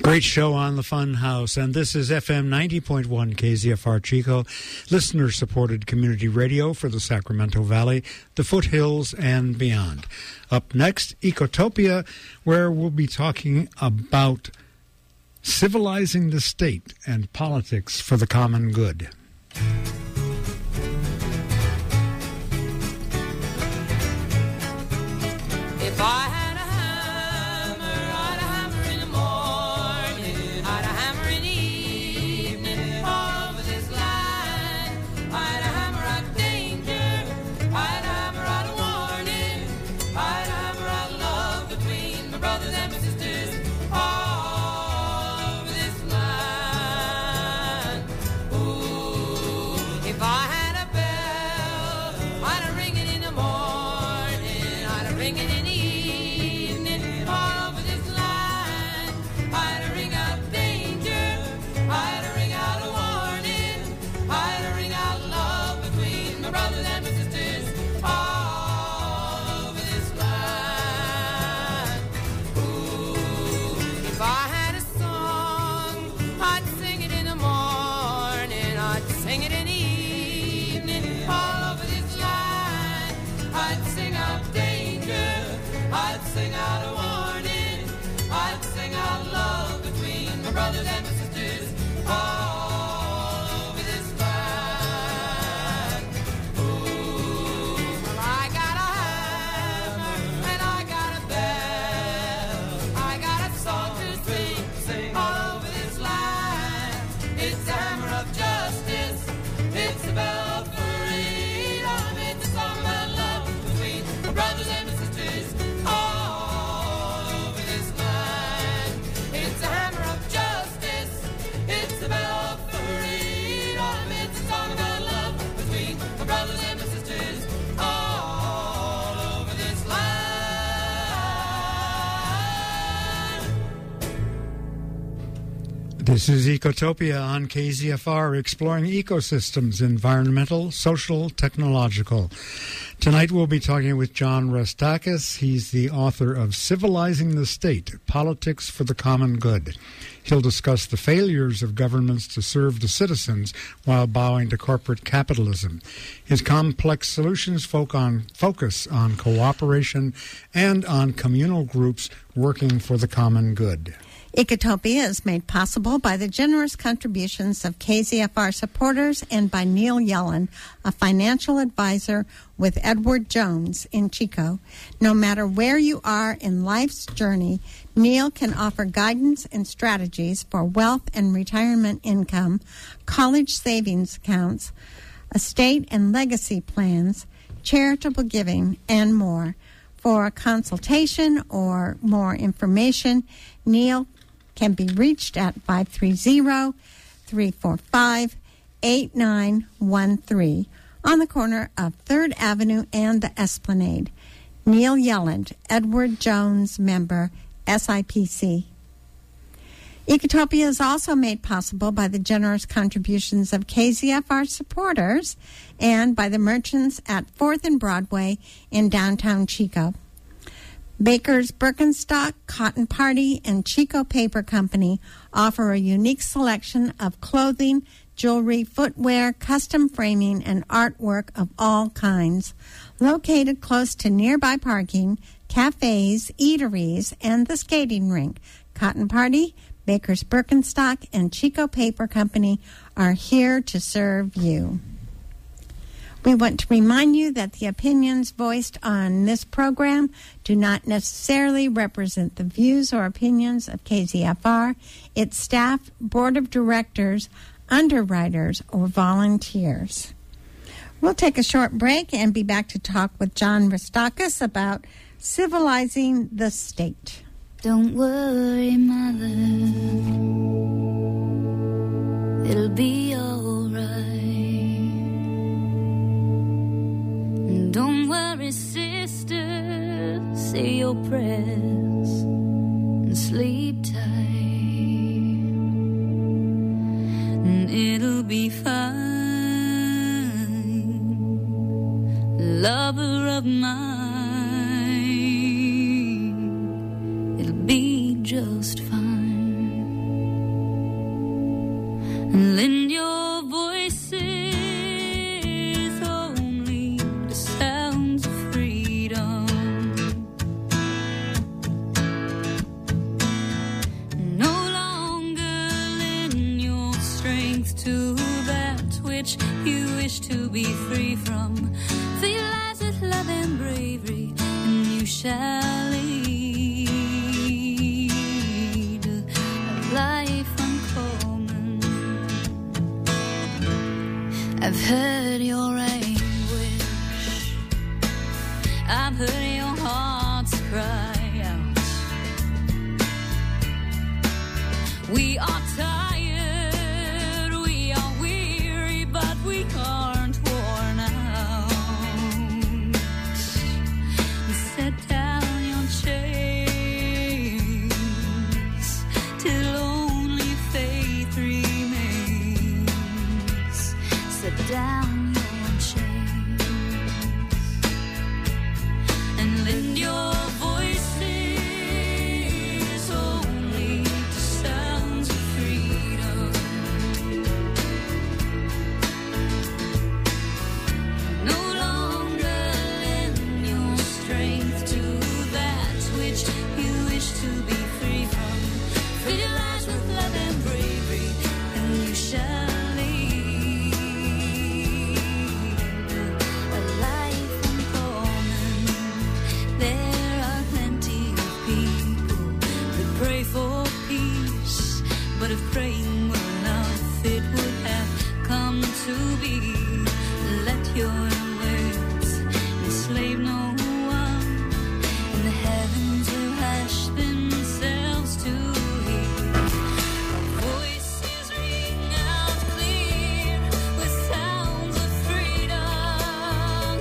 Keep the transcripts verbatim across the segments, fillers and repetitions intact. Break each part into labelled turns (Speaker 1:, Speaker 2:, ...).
Speaker 1: Great show on the Fun House, and this is F M ninety point one K Z F R Chico, listener-supported community radio for the Sacramento Valley, the foothills, and beyond. Up next, Ecotopia, where we'll be talking about civilizing the state and politics for the common good.
Speaker 2: If I had a hammer, I'd a hammer in the morning, I'd a hammer in the evening, all over this land. I'd a hammer out danger, I'd a hammer out a warning, I'd a hammer out love between my brothers and my sisters, all over this land. Ooh, if I had a bell, I'd a ring it in the morning, I'd a ring it in the brothers and my sisters all over this land. Ooh, well, I got a hammer and I got a bell. I got a song to sing, sing all over this land. It's a hammer of justice, it's a bell of freedom, it's a song about love between my brothers and my sisters all over this land. It's a hammer of justice, it's a bell of freedom, it's a song about love between my brothers and my sisters all over this land.
Speaker 1: This is Ecotopia on K Z F R, exploring ecosystems, environmental, social, technological. Tonight we'll be talking with John Restakis. He's the author of Civilizing the State, Politics for the Common Good. He'll discuss the failures of governments to serve the citizens while bowing to corporate capitalism. His complex solutions focus on cooperation and on communal groups working for the common good.
Speaker 3: Ecotopia is made possible by the generous contributions of K Z F R supporters and by Neil Yellen, a financial advisor with Edward Jones in Chico. No matter where you are in life's journey, Neil can offer guidance and strategies for wealth and retirement income, college savings accounts, estate and legacy plans, charitable giving, and more. For a consultation or more information, Neil can be reached at five three zero, three four five, eight nine one three on the corner of third Avenue and the Esplanade. Neil Yelland, Edward Jones member, S I P C. Ecotopia is also made possible by the generous contributions of K Z F R supporters and by the merchants at fourth and Broadway in downtown Chico. Baker's Birkenstock, Cotton Party, and Chico Paper Company offer a unique selection of clothing, jewelry, footwear, custom framing, and artwork of all kinds. Located close to nearby parking, cafes, eateries, and the skating rink, Cotton Party, Baker's Birkenstock, and Chico Paper Company are here to serve you. We want to remind you that the opinions voiced on this program do not necessarily represent the views or opinions of K Z F R, its staff, board of directors, underwriters, or volunteers. We'll take a short break and be back to talk with John Restakis about civilizing the state.
Speaker 4: Don't worry, mother, it'll be all right. Don't worry, sister, say your prayers and sleep tight, and it'll be fine. Lover of mine, it'll be just fine. shall lead a life uncommon. I've heard your anguish, I've heard your heart's cry out. We are tired, we are weary, but we aren't worn out. Set down your chains till only faith remains. Set down your chains and lend your voices only to sounds of freedom. No longer lend your strength to that which you wish to be free from. Fill your lives with love and bravery, and you shall lead a life uncommon. There are plenty of people that pray for peace, but if praying were enough, it would have come to be. Let your words enslave no one, and the heavens will hush themselves to hear. Our voices ring out clear with sounds of freedom,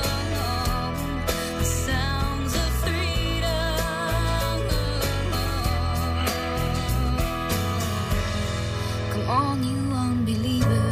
Speaker 4: the sounds of freedom. Come on, you unbelievers.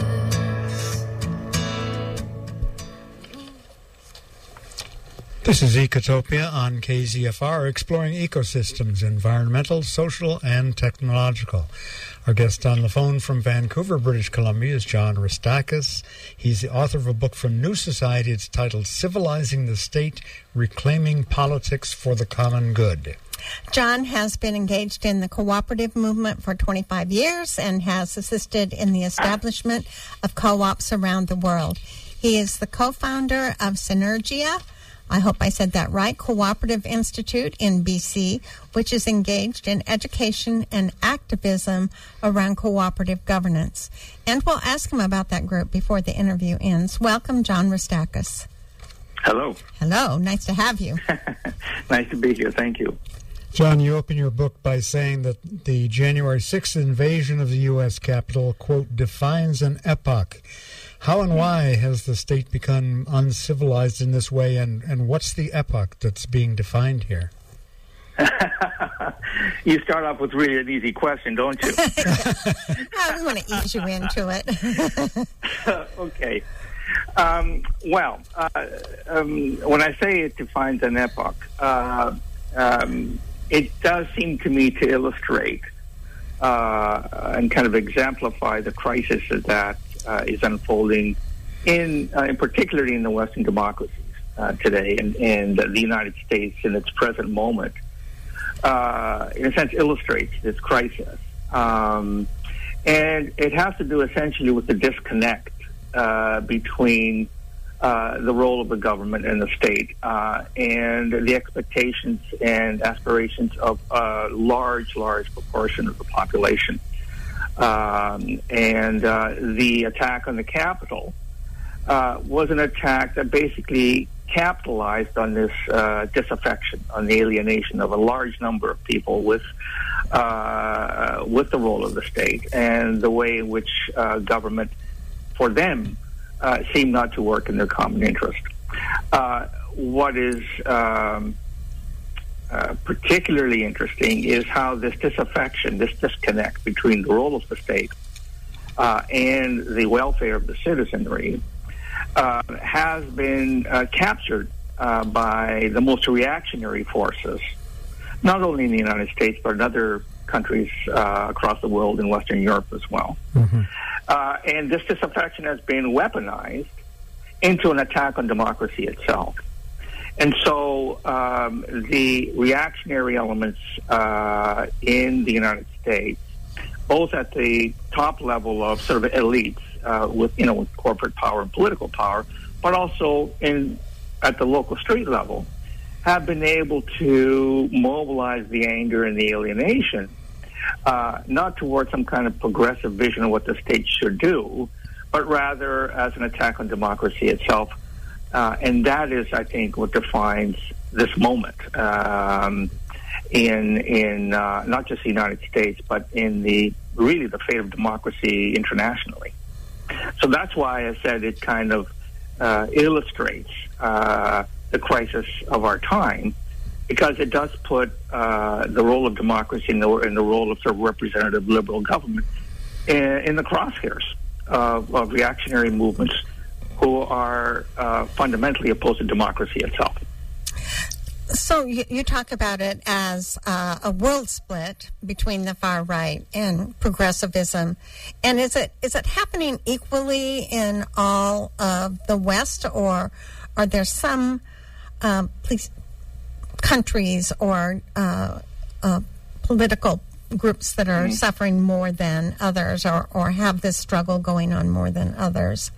Speaker 1: This is Ecotopia on K Z F R, exploring ecosystems, environmental, social, and technological. Our guest on the phone from Vancouver, British Columbia, is John Restakis. He's the author of a book from New Society. It's titled Civilizing the State, Reclaiming Politics for the Common Good.
Speaker 3: John has been engaged in the cooperative movement for twenty-five years and has assisted in the establishment of co-ops around the world. He is the co-founder of Synergia, I hope I said that right, Cooperative Institute in B C, which is engaged in education and activism around cooperative governance. And we'll ask him about that group before the interview ends. Welcome, John Restakis.
Speaker 5: Hello.
Speaker 3: Hello. Nice to have you.
Speaker 5: Nice to be here. Thank you.
Speaker 1: John, you open your book by saying that the January sixth invasion of the U S Capitol, quote, defines an epoch. How and why has the state become uncivilized in this way, and, and what's the epoch that's being defined here?
Speaker 5: You start off with really an easy question, don't you?
Speaker 3: I want to ease you into it.
Speaker 5: Okay. Um, well, uh, um, when I say it defines an epoch, uh, um, it does seem to me to illustrate uh, and kind of exemplify the crisis that uh, is unfolding in, uh, in particularly in the Western democracies uh, today, and, and the United States in its present moment. Uh, in a sense, illustrates this crisis. Um, and it has to do essentially with the disconnect uh, between uh, the role of the government and the state uh, and the expectations and aspirations of a large, large proportion of the population. Um, and uh, the attack on the Capitol uh, was an attack that basically capitalized on this uh, disaffection, on the alienation of a large number of people with uh, with the role of the state and the way in which uh, government, for them, uh, seemed not to work in their common interest. Uh, what is um, uh, particularly interesting is how this disaffection, this disconnect between the role of the state uh, and the welfare of the citizenry Uh, has been uh, captured uh, by the most reactionary forces, not only in the United States, but in other countries uh, across the world, in Western Europe as well. Mm-hmm. Uh, and this disaffection has been weaponized into an attack on democracy itself. And so um, the reactionary elements uh, in the United States, both at the top level of sort of elites, Uh, with you know with corporate power and political power, but also in at the local street level, have been able to mobilize the anger and the alienation, uh, not towards some kind of progressive vision of what the state should do, but rather as an attack on democracy itself. Uh, and that is, I think, what defines this moment um, in in uh, not just the United States, but in the really the fate of democracy internationally. So that's why I said it kind of uh, illustrates uh, the crisis of our time, because it does put uh, the role of democracy and the, and the role of sort of representative liberal government in, in the crosshairs of, of reactionary movements who are uh, fundamentally opposed to democracy itself.
Speaker 3: So you, you talk about it as uh, a world split between the far right and progressivism, and is it is it happening equally in all of the West, or are there some um, please, countries or uh, uh, political groups that are mm-hmm. suffering more than others, or, or have this struggle going on more than others?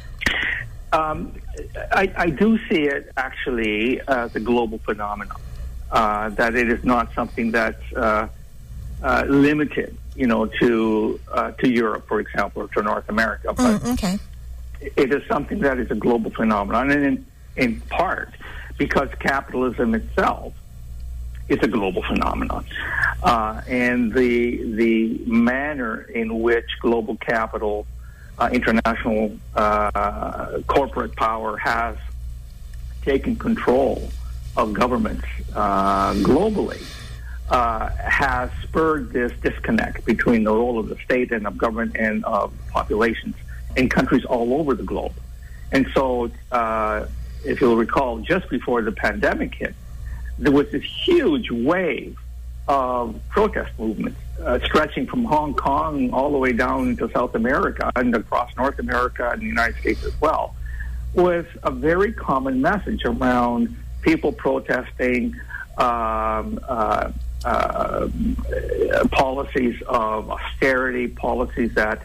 Speaker 5: Um, I, I do see it actually as a global phenomenon, uh, that it is not something that's uh, uh, limited, you know, to uh, to Europe, for example, or to North America. But
Speaker 3: mm, okay.
Speaker 5: it is something that is a global phenomenon, and in, in part because capitalism itself is a global phenomenon, uh, and the the manner in which global capital, Uh, international uh, corporate power has taken control of governments uh, globally uh, has spurred this disconnect between the role of the state and of government and of populations in countries all over the globe. And so, uh, if you'll recall, just before the pandemic hit, there was this huge wave of protest movements uh, stretching from Hong Kong all the way down to South America and across North America and the United States as well, with a very common message around people protesting um, uh, uh, policies of austerity, policies that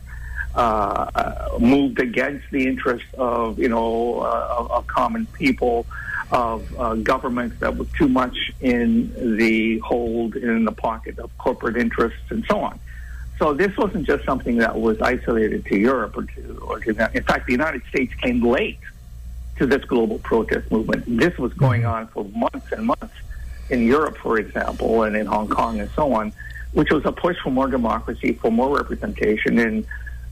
Speaker 5: uh, moved against the interests of, you know, uh, of, of common people, of uh, governments that were too much in the hold, in the pocket of corporate interests, and so on. So this wasn't just something that was isolated to Europe or to, or to in fact, the United States came late to this global protest movement. This was going on for months and months in Europe, for example, and in Hong Kong and so on, which was a push for more democracy, for more representation, and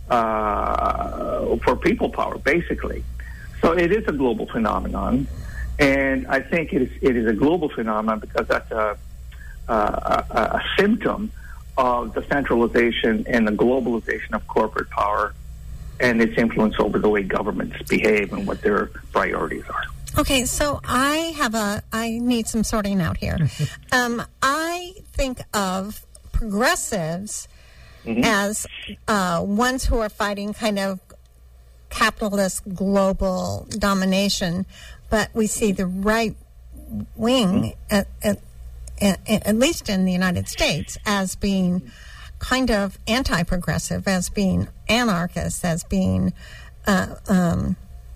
Speaker 5: uh, for people power, basically. So it is a global phenomenon. And I think it is, it is a global phenomenon because that's a, a, a, a symptom of the centralization and the globalization of corporate power and its influence over the way governments behave and what their priorities are.
Speaker 3: Okay, so I have a, I need some sorting out here. um, I think of progressives mm-hmm. as uh, ones who are fighting kind of capitalist global domination, but we see the right wing, at, at, at, at least in the United States, as being kind of anti-progressive, as being anarchist, as being uh, um,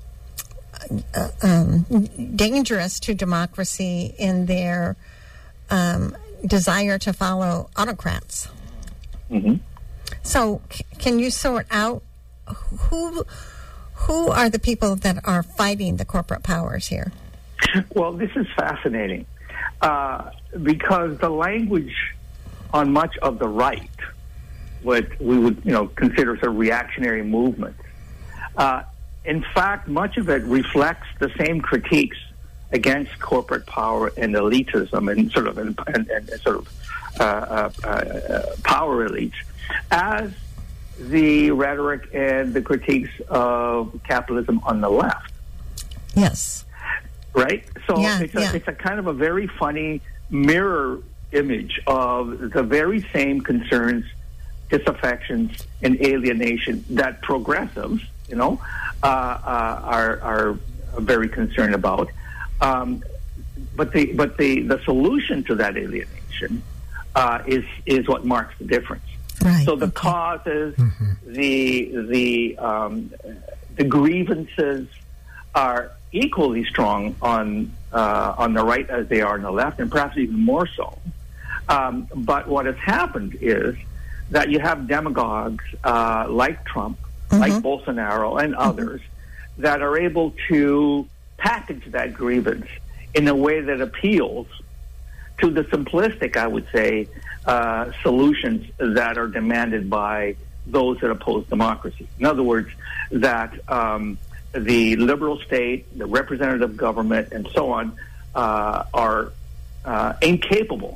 Speaker 3: uh, um, dangerous to democracy in their um, desire to follow autocrats.
Speaker 5: Mm-hmm.
Speaker 3: So, c- can you sort out who... Who are the people that are fighting the corporate powers here?
Speaker 5: Well, this is fascinating uh, because the language on much of the right, what we would, you know, consider sort of reactionary movements, uh, in fact, much of it reflects the same critiques against corporate power and elitism and sort of and, and, and sort of uh, uh, uh, power elites as the rhetoric and the critiques of capitalism on the left.
Speaker 3: Yes.
Speaker 5: Right? So
Speaker 3: yeah,
Speaker 5: it's, a,
Speaker 3: yeah.
Speaker 5: it's a kind of a very funny mirror image of the very same concerns, disaffections, and alienation that progressives, you know, uh, uh, are, are very concerned about. Um, but the but the, the solution to that alienation uh, is is what marks the difference.
Speaker 3: Right.
Speaker 5: So the
Speaker 3: okay.
Speaker 5: causes,
Speaker 1: Mm-hmm.
Speaker 5: the the um, the grievances are equally strong on uh, on the right as they are on the left, and perhaps even more so. Um, but what has happened is that you have demagogues uh, like Trump, mm-hmm. like Bolsonaro, and others mm-hmm. that are able to package that grievance in a way that appeals to the simplistic, I would say, uh, solutions that are demanded by those that oppose democracy. In other words, that um, the liberal state, the representative government, and so on uh, are uh, incapable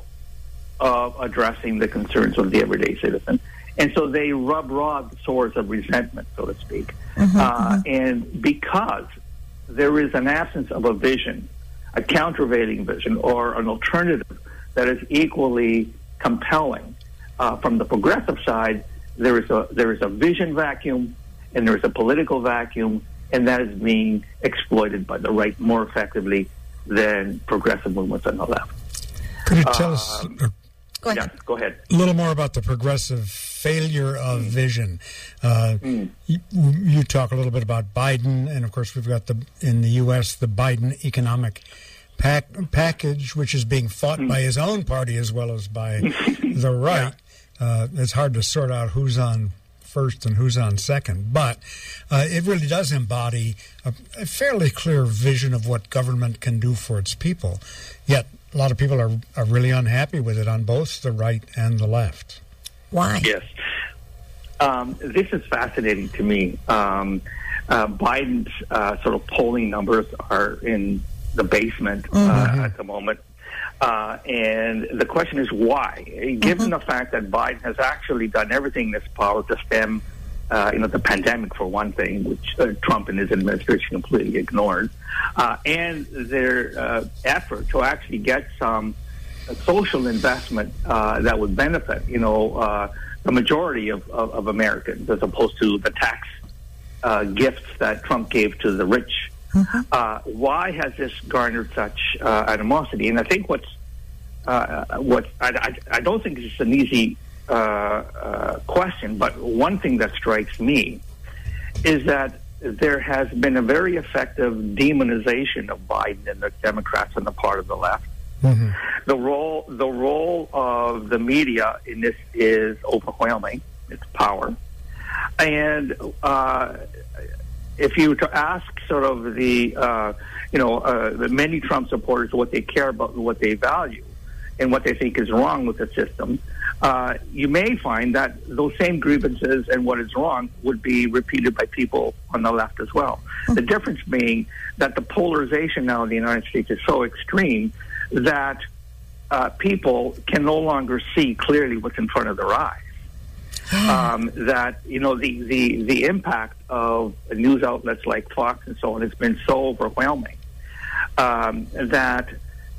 Speaker 5: of addressing the concerns of the everyday citizen. And so they rub raw swords of resentment, so to speak. Mm-hmm, uh, mm-hmm. And because there is an absence of a vision, a countervailing vision, or an alternative that is equally compelling uh, from the progressive side, there is a there is a vision vacuum, and there is a political vacuum, and that is being exploited by the right more effectively than progressive movements on the left.
Speaker 1: Could you tell uh, us? Uh,
Speaker 3: go ahead.
Speaker 5: Yeah, go ahead.
Speaker 1: A little more about the progressive failure of mm. vision. Uh, mm. you, you talk a little bit about Biden, and of course we've got the in the U S the Biden economic pack, package, which is being fought mm. by his own party as well as by the right. Yeah. Uh, it's hard to sort out who's on first and who's on second, but uh, it really does embody a, a fairly clear vision of what government can do for its people. Yet a lot of people are, are really unhappy with it on both the right and the left.
Speaker 3: Why?
Speaker 5: Yes. Um, this is fascinating to me. Um, uh, Biden's uh, sort of polling numbers are in the basement uh, mm-hmm. at the moment. Uh, and the question is why? Given mm-hmm. the fact that Biden has actually done everything in his power to stem, uh, you know, the pandemic for one thing, which uh, Trump and his administration completely ignored, uh, and their uh, effort to actually get some uh, social investment uh, that would benefit, you know, uh, the majority of, of, of Americans, as opposed to the tax uh, gifts that Trump gave to the rich. Mm-hmm. Uh, why has this garnered such uh, animosity? And I think what's uh, what I, I, I don't think it's an easy uh, uh, question, but one thing that strikes me is that there has been a very effective demonization of Biden and the Democrats on the part of the left. Mm-hmm. The role the role of the media in this is overwhelming. It's power, and uh, if you were to ask sort of the, uh, you know, uh, the many Trump supporters what they care about and what they value and what they think is wrong with the system, uh, you may find that those same grievances and what is wrong would be repeated by people on the left as well. Mm-hmm. The difference being that the polarization now in the United States is so extreme that uh, people can no longer see clearly what's in front of their eyes. Um, that, you know, the, the, the impact of news outlets like Fox and so on has been so overwhelming um, that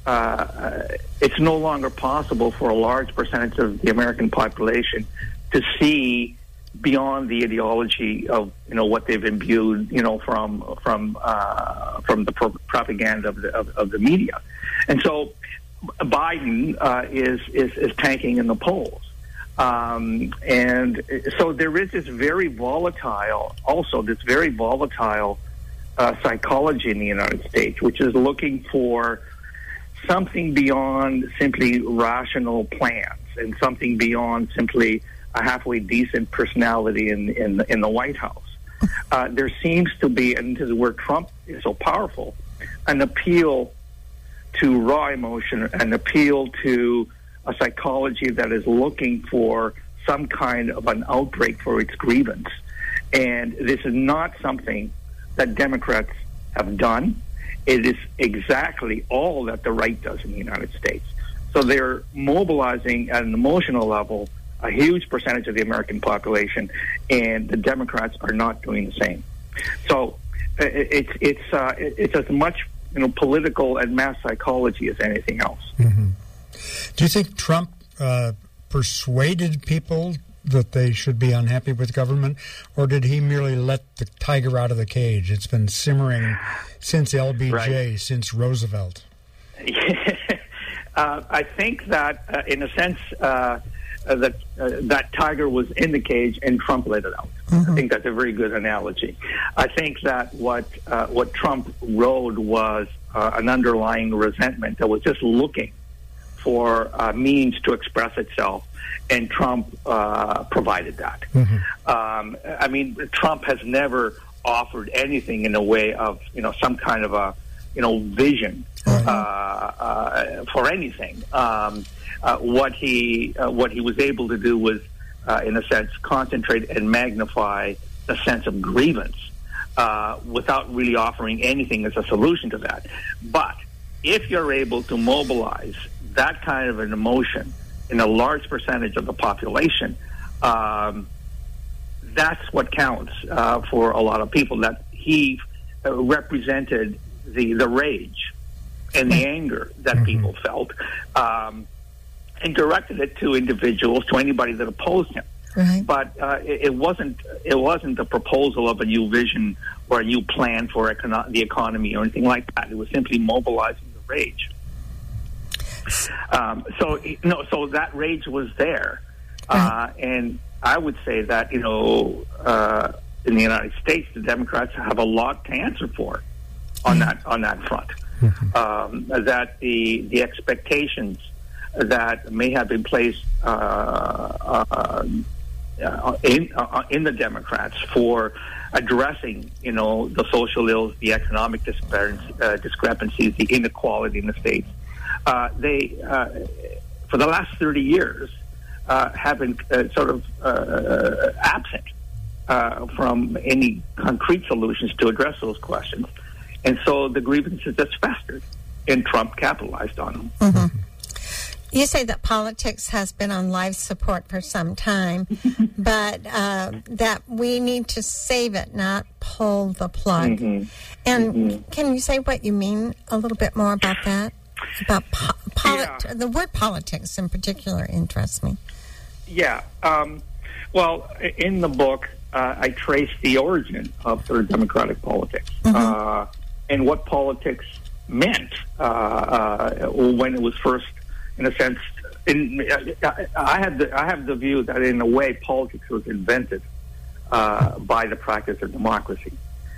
Speaker 5: uh, it's no longer possible for a large percentage of the American population to see beyond the ideology of, you know, what they've imbued, you know, from from uh, from the pro- propaganda of the of, of the media, and so Biden uh, is, is is tanking in the polls. Um, and so there is this very volatile, also this very volatile uh, psychology in the United States, which is looking for something beyond simply rational plans and something beyond simply a halfway decent personality in in, in the White House. Uh, there seems to be, and this is where Trump is so powerful, an appeal to raw emotion, an appeal to a psychology that is looking for some kind of an outbreak for its grievance. And this is not something that Democrats have done. It is exactly all that the right does in the United States. So they're mobilizing at an emotional level a huge percentage of the American population, and the Democrats are not doing the same. So it's it's uh, it's as much, you know, political and mass psychology as anything else.
Speaker 1: Mm-hmm. Do you think Trump uh, persuaded people that they should be unhappy with government, or did he merely let the tiger out of the cage? It's been simmering since L B J, right. since Roosevelt.
Speaker 5: uh, I think that, uh, in a sense, uh, uh, that uh, that tiger was in the cage and Trump let it out. Mm-hmm. I think that's a very good analogy. I think that what uh, what Trump rode was uh, an underlying resentment that was just looking for uh, means to express itself, and Trump uh, provided that. Mm-hmm. Um, I mean, Trump has never offered anything in the way of, you know, some kind of a, you know, vision uh, uh, for anything. Um, uh, what he uh, what he was able to do was, uh, in a sense, concentrate and magnify the sense of grievance uh, without really offering anything as a solution to that. But if you're able to mobilize that kind of an emotion in a large percentage of the population, um, that's what counts uh, for a lot of people. That he uh, represented the the rage and the anger that mm-hmm. people felt, um, and directed it to individuals, to anybody that opposed him.
Speaker 3: Right.
Speaker 5: But uh, it, it wasn't it wasn't a proposal of a new vision or a new plan for econo- the economy or anything like that. It was simply mobilizing the rage. Um, so no, so that rage was there, uh, and I would say that, you know, uh, in the United States, the Democrats have a lot to answer for on that on that front. Um, that the the expectations that may have been placed uh, uh, in uh, in the Democrats for addressing, you know, the social ills, the economic disparity, uh, discrepancies, the inequality in the states. Uh, they, uh, for the last thirty years, uh, have been uh, sort of uh, absent uh, from any concrete solutions to address those questions. And so the grievances just festered, and Trump capitalized on them.
Speaker 3: Mm-hmm. You say that politics has been on life support for some time, but uh, that we need to save it, not pull the plug. Mm-hmm. And mm-hmm. can you say what you mean a little bit more about that? About po- polit- yeah. The word politics in particular interests me.
Speaker 5: Yeah. Um, well, in the book, uh, I trace the origin of sort of democratic politics mm-hmm. uh, and what politics meant uh, uh, when it was first, in a sense. In, I have the I have the view that in a way politics was invented uh, by the practice of democracy.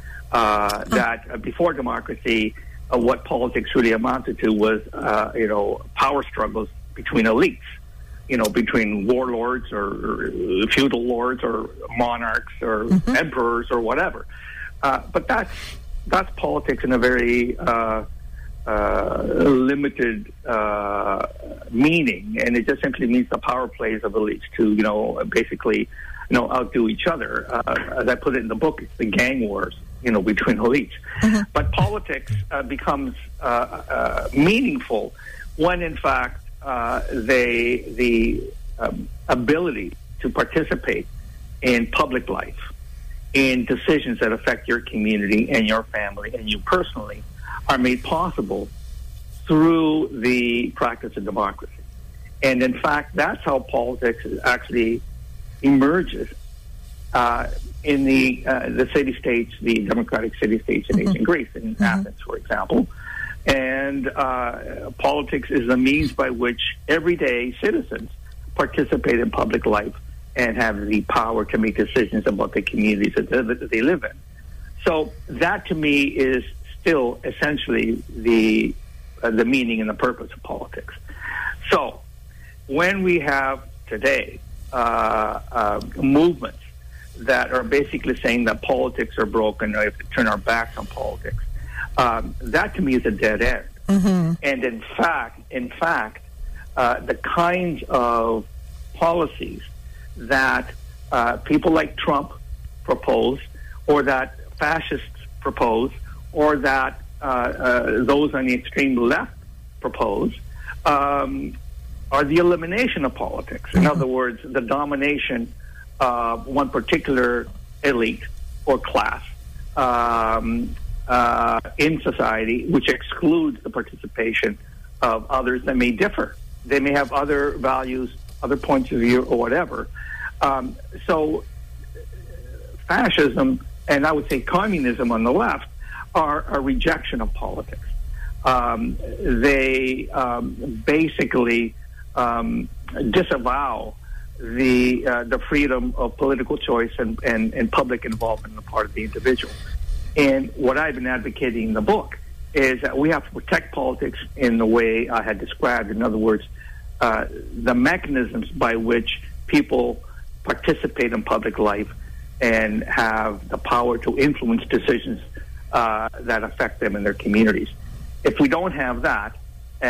Speaker 5: Uh, oh. That uh, before democracy, Uh, what politics really amounted to was, uh, you know, power struggles between elites, you know, between warlords or, or feudal lords or monarchs or mm-hmm. emperors or whatever. Uh, but that's that's politics in a very uh, uh, limited uh, meaning, and it just simply means the power plays of elites to, you know, basically, you know, outdo each other. Uh, as I put it in the book, it's the gang wars, you know, between elites. Mm-hmm. But politics uh, becomes uh, uh, meaningful when, in fact, uh, they the um, ability to participate in public life, in decisions that affect your community and your family and you personally, are made possible through the practice of democracy. And, in fact, that's how politics actually emerges uh, in the uh, the city-states, the democratic city-states in ancient Greece, in mm-hmm. Athens, for example. And uh, politics is the means by which everyday citizens participate in public life and have the power to make decisions about the communities that they, that they live in. So that, to me, is still essentially the uh, the meaning and the purpose of politics. So when we have today uh, uh, movements that are basically saying that politics are broken, or we have to turn our backs on politics, um, that to me is a dead end. Mm-hmm. And in fact, in fact, uh, the kinds of policies that uh, people like Trump propose, or that fascists propose, or that uh, uh, those on the extreme left propose, um, are the elimination of politics. In mm-hmm. other words, the domination of one particular elite or class um, uh, in society, which excludes the participation of others that may differ. They may have other values, other points of view, or whatever. Um, so fascism, and I would say communism on the left, are a rejection of politics. Um, they um, basically um, disavow the uh, the freedom of political choice and, and, and public involvement on the part of the individual. And what I've been advocating in the book is that we have to protect politics in the way I had described. In other words, uh, the mechanisms by which people participate in public life and have the power to influence decisions uh, that affect them in their communities. If we don't have that, uh,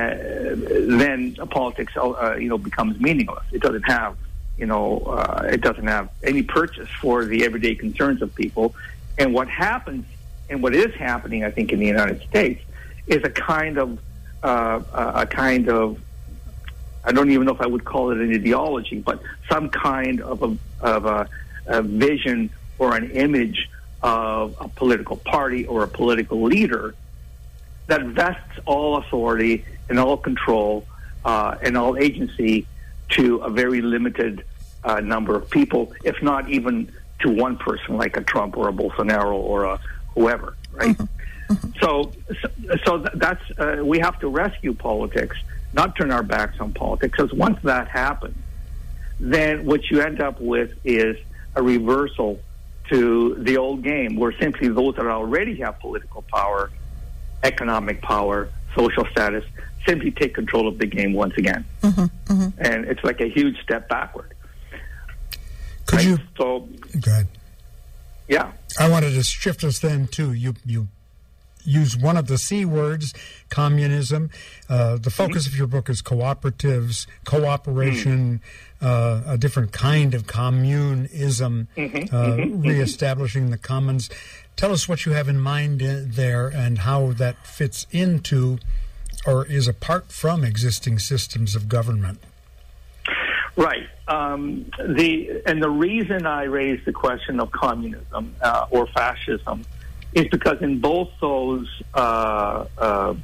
Speaker 5: then politics, uh, you know, becomes meaningless. It doesn't have, you know, uh, it doesn't have any purchase for the everyday concerns of people. And what happens, and what is happening, I think, in the United States, is a kind of, uh, a kind of, I don't even know if I would call it an ideology, but some kind of a, of a, a vision or an image of a political party or a political leader that vests all authority and all control uh, and all agency to a very limited uh, number of people, if not even to one person like a Trump or a Bolsonaro or a whoever, right? Mm-hmm. Mm-hmm. So, so, so that's uh, we have to rescue politics, not turn our backs on politics, because once that happens, then what you end up with is a reversal to the old game, where simply those that already have political power, economic power, social status, simply take control of the game once again. Mm-hmm, mm-hmm. And it's like a huge step backward.
Speaker 1: Could
Speaker 5: right?
Speaker 1: you...
Speaker 5: So,
Speaker 1: go ahead.
Speaker 5: Yeah.
Speaker 1: I wanted to shift us then to, you, you use one of the C words, communism. Uh, the focus mm-hmm. of your book is cooperatives, cooperation, mm-hmm. uh, a different kind of communism, mm-hmm. Uh, mm-hmm. reestablishing the commons. Tell us what you have in mind there and how that fits into or is apart from existing systems of government.
Speaker 5: Right. Um, the and the reason I raised the question of communism uh, or fascism is because in both those uh, uh,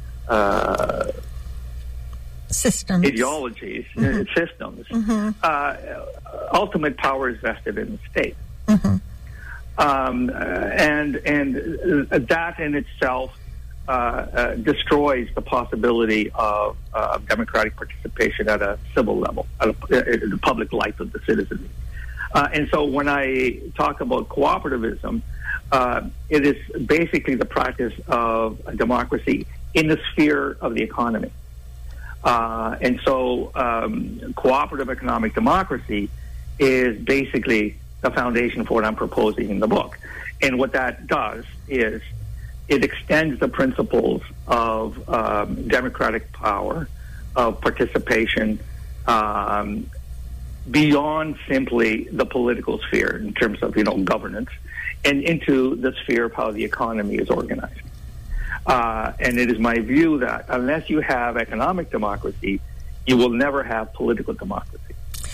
Speaker 5: uh,
Speaker 3: systems,
Speaker 5: ideologies, mm-hmm. uh, systems, mm-hmm. uh, ultimate power is vested in the state. Mm-hmm. Um, uh, and and uh, that in itself uh, uh, destroys the possibility of uh, democratic participation at a civil level, at a, uh, the public life of the citizenry. Uh, and so when I talk about cooperativism, uh, it is basically the practice of a democracy in the sphere of the economy. Uh, and so um, cooperative economic democracy is basically the foundation for what I'm proposing in the book. And what that does is it extends the principles of um, democratic power, of participation, um, beyond simply the political sphere in terms of, you know, governance, and into the sphere of how the economy is organized. Uh, and it is my view that unless you have economic democracy, you will never have political democracy.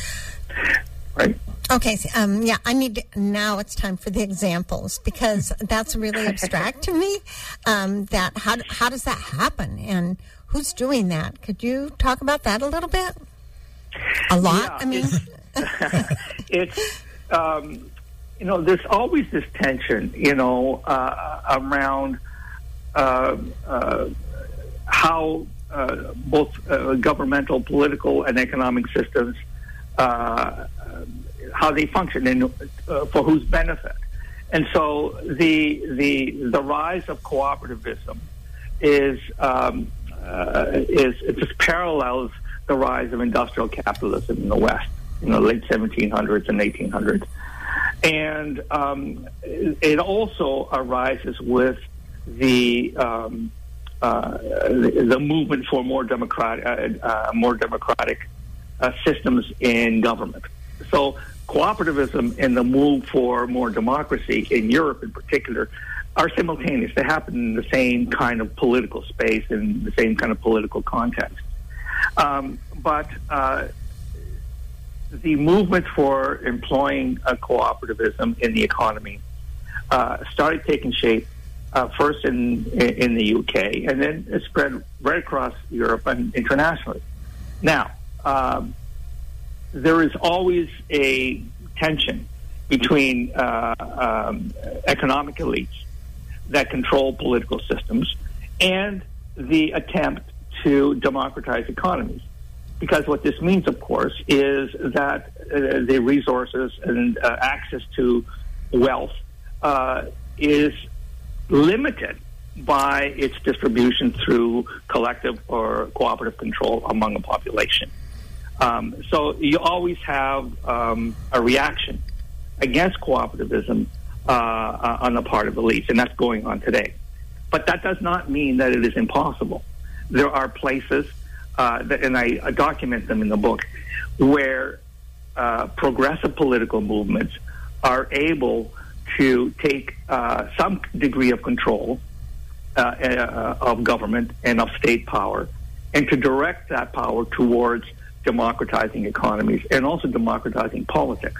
Speaker 5: Right?
Speaker 3: Okay, so, um, yeah, I need to, now it's time for the examples, because that's really abstract to me. Um, that how how does that happen, and who's doing that? Could you talk about that a little bit? A lot,
Speaker 5: yeah,
Speaker 3: I mean.
Speaker 5: It's, it's um, you know, there's always this tension, you know, uh, around uh, uh, how uh, both uh, governmental, political, and economic systems uh, how they function and uh, for whose benefit. And so the the the rise of cooperativism is um, uh, is it just parallels the rise of industrial capitalism in the West in the late seventeen hundreds and eighteen hundreds, and um, it also arises with the um, uh, the, the movement for more democratic uh, uh, more democratic uh, systems in government. So cooperativism and the move for more democracy in Europe in particular are simultaneous. They happen in the same kind of political space and the same kind of political context. Um, but uh, the movement for employing uh, cooperativism in the economy uh, started taking shape uh, first in in the U K, and then it spread right across Europe and internationally. Now, um, there is always a tension between uh, um, economic elites that control political systems and the attempt to democratize economies. Because what this means, of course, is that uh, the resources and uh, access to wealth uh, is limited by its distribution through collective or cooperative control among a population. Um, so you always have um, a reaction against cooperativism uh, uh, on the part of elites, and that's going on today. But that does not mean that it is impossible. There are places, uh, that, and I, I document them in the book, where uh, progressive political movements are able to take uh, some degree of control uh, uh, of government and of state power, and to direct that power towards democratizing economies and also democratizing politics.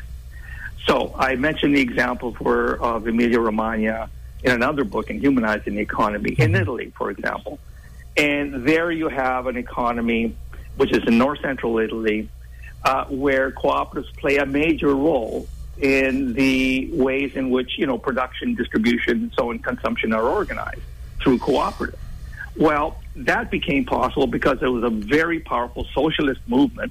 Speaker 5: So I mentioned the examples were of Emilia Romagna in another book, in Humanizing the Economy, in Italy, for example. And there you have an economy, which is in north-central Italy, uh, where cooperatives play a major role in the ways in which, you know, production, distribution, and so on, consumption are organized through cooperatives. Well, that became possible because there was a very powerful socialist movement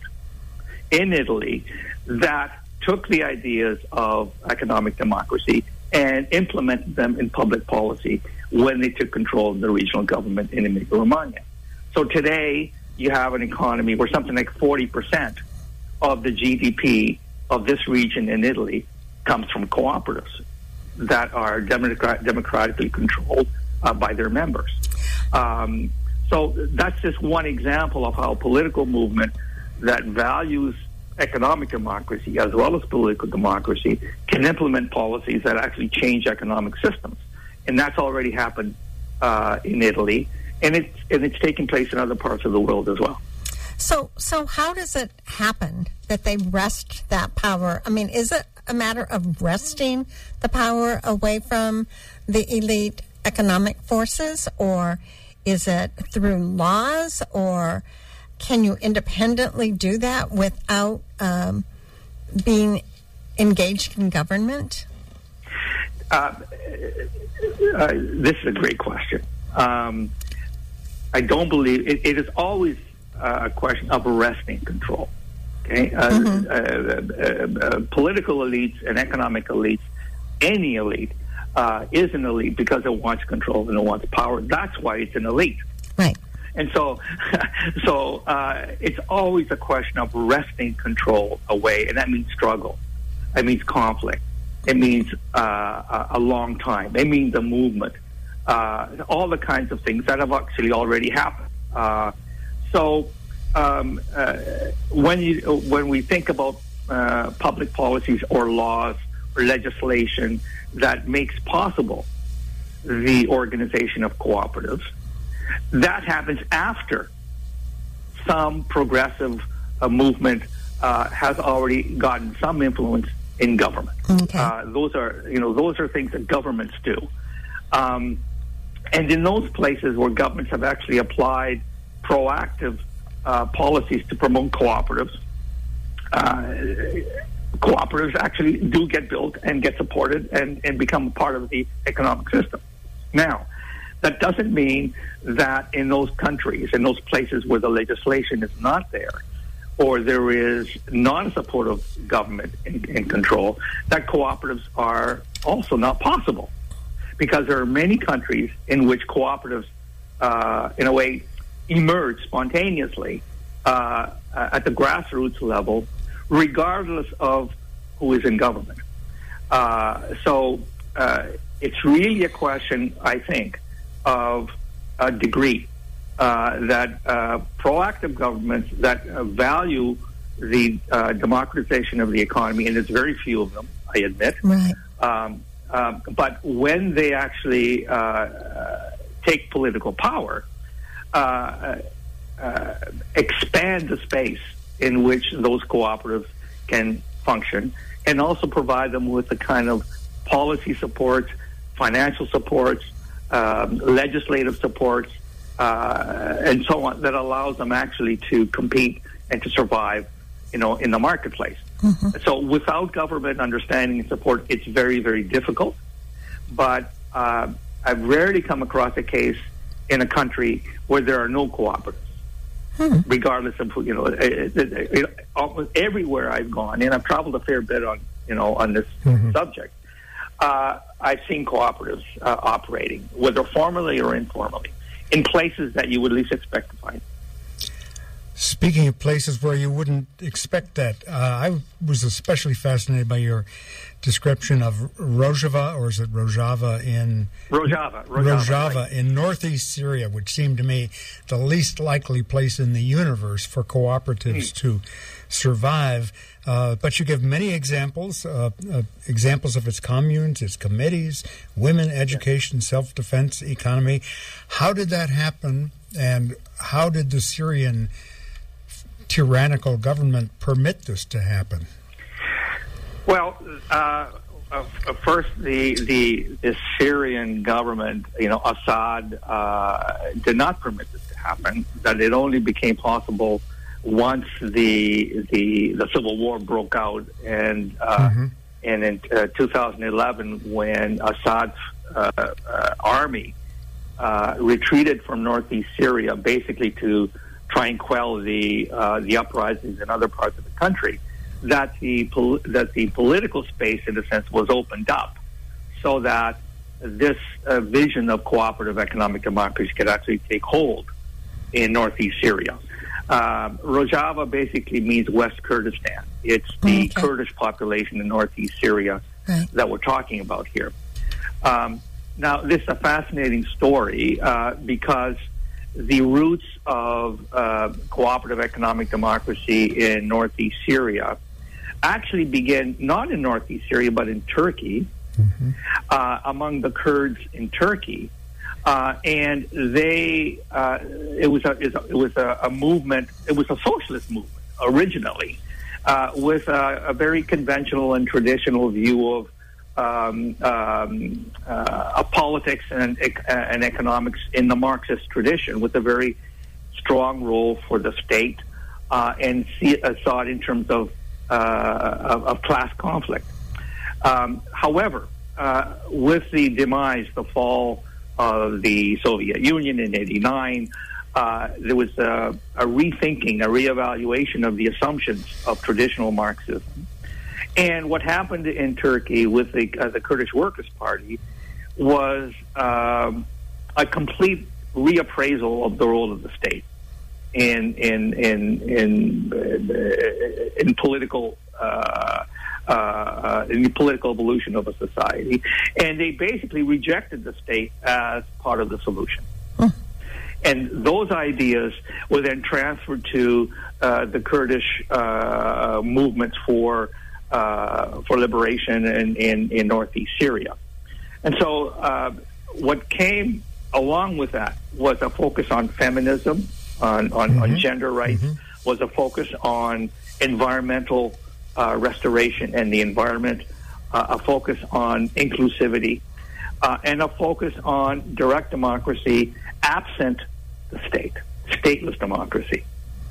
Speaker 5: in Italy that took the ideas of economic democracy and implemented them in public policy when they took control of the regional government in Emilia-Romagna. So today, you have an economy where something like forty percent of the G D P of this region in Italy comes from cooperatives that are democrat- democratically controlled uh, by their members. Um, so that's just one example of how a political movement that values economic democracy as well as political democracy can implement policies that actually change economic systems. And that's already happened uh, in Italy, and it's, and it's taking place in other parts of the world as well.
Speaker 3: So, so how does it happen that they wrest that power? I mean, is it a matter of wresting the power away from the elite economic forces, or is it through laws, or can you independently do that without um, being engaged in government?
Speaker 5: Uh, uh, this is a great question. Um, I don't believe it, it is always uh, a question of wresting control. Okay, uh,
Speaker 3: Mm-hmm.
Speaker 5: uh, uh, uh, political elites and economic elites, any elite uh, is an elite because it wants control and it wants power. That's why it's an elite.
Speaker 3: Right.
Speaker 5: And so, so uh, it's always a question of wresting control away, and that means struggle. It means conflict. It means uh, a long time. It means a movement. Uh, all the kinds of things that have actually already happened. Uh, so, um, uh, when you when we think about uh, public policies or laws or legislation that makes possible the organization of cooperatives, that happens after some progressive uh, movement uh, has already gotten some influence in government.
Speaker 3: Okay.
Speaker 5: Uh, those are, you know, those are things that governments do. Um, and in those places where governments have actually applied proactive uh, policies to promote cooperatives, uh, cooperatives actually do get built and get supported and, and become a part of the economic system. Now, that doesn't mean that in those countries, in those places where the legislation is not there, or there is non-supportive government in, in control, that cooperatives are also not possible. Because there are many countries in which cooperatives, uh, in a way, emerge spontaneously uh, at the grassroots level, regardless of who is in government. Uh, so uh, it's really a question, I think, of a degree uh, that uh, proactive governments that uh, value the uh, democratization of the economy, and there's very few of them, I admit.
Speaker 3: Right.
Speaker 5: Um, um, but when they actually uh, uh, take political power, uh, uh, expand the space in which those cooperatives can function, and also provide them with the kind of policy supports, financial supports, um, legislative supports, uh, and so on, that allows them actually to compete and to survive, you know, in the marketplace. Mm-hmm. So without government understanding and support, it's very, very difficult. But uh, I've rarely come across a case in a country where there are no cooperatives, hmm. regardless of, you know, it, it, it, almost everywhere I've gone, and I've traveled a fair bit on, you know, on this mm-hmm. subject. uh, I've seen cooperatives uh, operating, whether formally or informally, in places that you would least expect to find.
Speaker 1: Speaking of places where you wouldn't expect that, uh, I was especially fascinated by your description of Rojava, or is it Rojava in
Speaker 5: Rojava, Rojava,
Speaker 1: Rojava
Speaker 5: right.
Speaker 1: in northeast Syria, which seemed to me the least likely place in the universe for cooperatives mm. to survive. Uh, but you give many examples, uh, uh, examples of its communes, its committees, women, education, yeah. self-defense, economy. How did that happen, and how did the Syrian tyrannical government permit this to happen?
Speaker 5: Well, uh, uh, first, the, the the Syrian government, you know, Assad, uh, did not permit this to happen. That it only became possible once the the the civil war broke out, and uh, mm-hmm. and in uh, two thousand eleven, when Assad's uh, uh, army uh, retreated from northeast Syria, basically to try and quell the uh, the uprisings in other parts of the country, that the pol- that the political space, in a sense, was opened up, so that this uh, vision of cooperative economic democracy could actually take hold in northeast Syria. Um, Rojava basically means West Kurdistan. It's the okay. Kurdish population in northeast Syria right. that we're talking about here. Um, now, this is a fascinating story uh, because the roots of uh, cooperative economic democracy in northeast Syria actually begin not in northeast Syria but in Turkey, mm-hmm. uh, among the Kurds in Turkey. Uh, and they, uh, it was a, it was a, a movement. It was a socialist movement originally, uh, with a, a very conventional and traditional view of, um, um, uh, of politics and and economics in the Marxist tradition, with a very strong role for the state, uh, and see, uh, saw it in terms of uh, of, of class conflict. Um, however, uh, with the demise, the fall of the Soviet Union in eighty-nine, uh, there was a, a rethinking, a reevaluation of the assumptions of traditional Marxism. And what happened in Turkey with the, uh, the Kurdish Workers' Party was um, a complete reappraisal of the role of the state in in in in in, in political. Uh, Uh, in the political evolution of a society, and they basically rejected the state as part of the solution. Huh. And those ideas were then transferred to uh, the Kurdish uh, movements for uh, for liberation in, in, in northeast Syria. And so uh, what came along with that was a focus on feminism, on, on, mm-hmm. on gender rights, mm-hmm. was a focus on environmental Uh, restoration and the environment, uh, a focus on inclusivity, uh, and a focus on direct democracy absent the state, stateless democracy.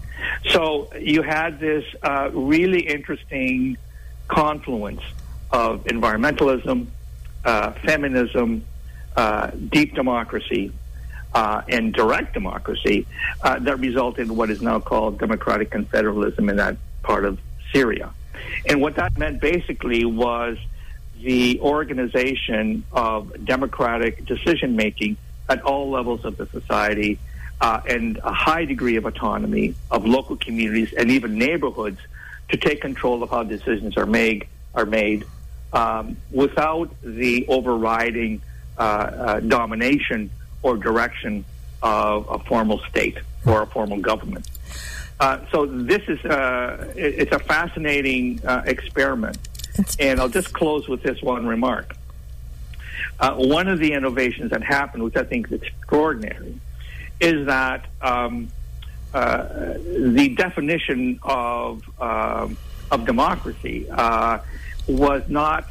Speaker 5: So you had this uh, really interesting confluence of environmentalism, uh, feminism, uh, deep democracy, uh, and direct democracy uh, that resulted in what is now called democratic confederalism in that part of Syria. And what that meant basically was the organization of democratic decision-making at all levels of the society, uh, and a high degree of autonomy of local communities and even neighborhoods to take control of how decisions are made, are made um, without the overriding uh, uh, domination or direction of a formal state or a formal government. Uh, so this is uh, it, it's a fascinating uh, experiment, and I'll just close with this one remark. Uh, one of the innovations that happened, which I think is extraordinary, is that um, uh, the definition of uh, of democracy uh, was not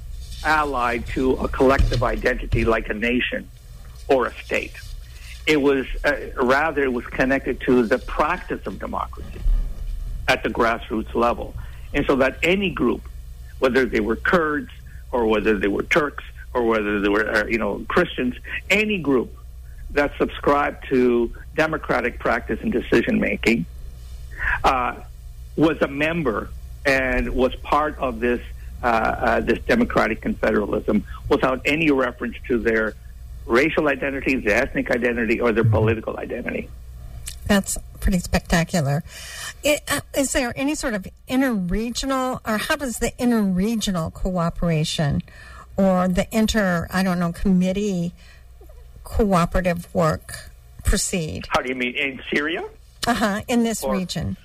Speaker 5: allied to a collective identity like a nation or a state. It was uh, rather it was connected to the practice of democracy at the grassroots level, and so that any group, whether they were Kurds or whether they were Turks or whether they were uh, you know Christians, any group that subscribed to democratic practice and decision making uh, was a member and was part of this uh, uh, this democratic confederalism without any reference to their racial identity, their ethnic identity, or their political identity.
Speaker 3: That's pretty spectacular. It, uh, is there any sort of interregional, or how does the interregional cooperation or the inter, I don't know, committee cooperative work proceed?
Speaker 5: How do you mean, in Syria?
Speaker 3: Uh-huh, in this
Speaker 5: Or-
Speaker 3: region.